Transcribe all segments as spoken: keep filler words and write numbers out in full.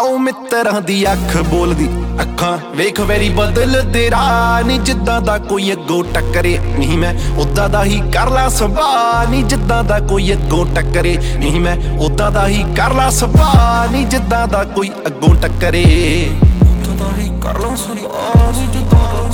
आओ मित्तरां दी अख बोलदी अखां वेख वैरी बदलदे राह नी जिद्दां दा कोई अग्गों टक्करे नहीं मैं उद्दां दा ही कर ला सुभाऽ नी जिद्दां दा कोई अग्गों टक्करे नहीं मैं उद्दां दा ही कर ला सुभाऽ नी जिद्दां दा कोई अग्गों टक्करे उद्दां दा ही कर ला सुभाऽ नी जिद्दां दा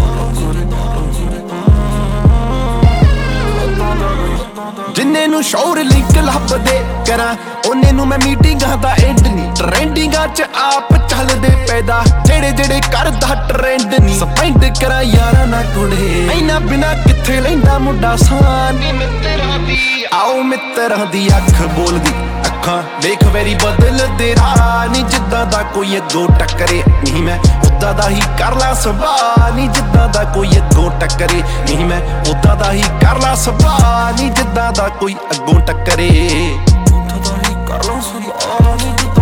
जिन्ने नू शौर लिंक लभदे करा ओने नू मैं मीटिंगां दा एंड नी ट्रेंडिंगां च आप चलदे पैदा जेड़े जेड़े करदा ट्रेंड नी स्पेंड करा यारा ना कुड़े इना बिना किथे लैंदा मुंडा सान आओ मित्तरां दी अख बोलदी अखां वेख वैरी बदलदे राह नी जिद्दां दा कोई अग्गों टक्करे नहीं मैं उद्दां दा ही कर ला सुभाऽ नी जिद्दां दा कोई अग्गों टक्करे नहीं मैं उद्दां दा ही कर ला सुभाऽ नी जिद्दां दा कोई अग्गों टक्करे उद्दां दा ही कर ला सुभाऽ नी जिद्दां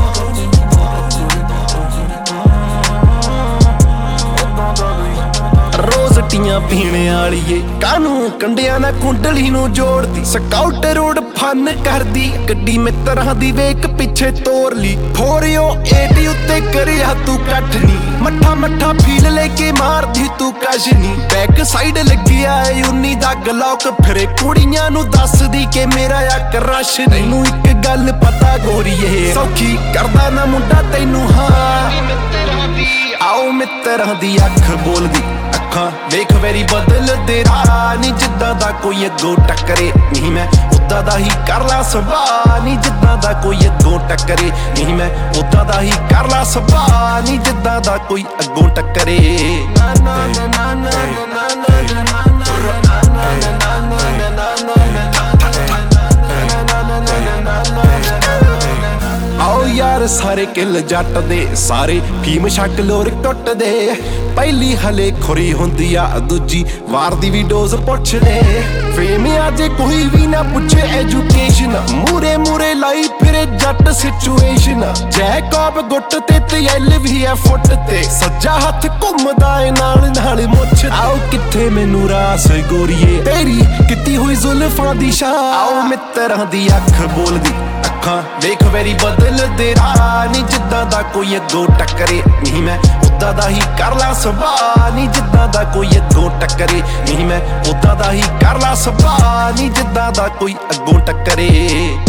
रोज टियां पीने वालीए कानू कंडियां ना कुंडली नू जोड़दी स्काउट रोड फन करदी गड्डी मित्तरां दी वेख पिछे तोर ली फोरियो एटी उत्ते करिया तू कट नी मट्ठा मट्ठा फील लेके मारदी तू कश नी बैक साइड लगिया उन्नी दा गलौक फिरे कुड़ियां नू दसदी के मेरा आ क्रश तैनू इक गल पता गोरीए सौखी करदा ना मुंडा तैनू हां आओ मित्तरां दी अख बोलदी अखां वेख वैरी बदलदे राह नी जिद्दां दा कोई अग्गों टक्करे नहीं मैं उद्दां दा ही कर ला सुभाऽ नी जिद्दां दा कोई अग्गों टक्करे नहीं मैं उद्दां दा ही कर ला सुभाऽ नी जिद्दां दा कोई अग्गों टक्करे आओ यार सारे किल जट दे सारे फीम शक लोर टुट दे पहली हले खुरी हुंदी आ दूजी वार दी भी डोज पुछदे फेम अजे कोई भी ना पुछे एजुकेशन मूरे मूरे लाई फिरे जट सिचुएशन जैकॉब गुट ते तेल भी है फुट ते सज्जा हथ घुमदा ए नाल नाल मुछ आओ किथे मैनू रास गोरीए तेरी किती हुई जुल्फां दी शाह आओ मित्तरां दी अख बोलदी अखां वेख वैरी बदलदे राह नी जिद्दां दा कोई अग्गों टक्करे नहीं मैं उद्दां दा ही कर ला सुभाऽ नी जिद्दां दा कोई अग्गों टक्करे नहीं मैं उद्दां दा ही कर ला सुभाऽ नी जिद्दां दा कोई अग्गों टक्करे।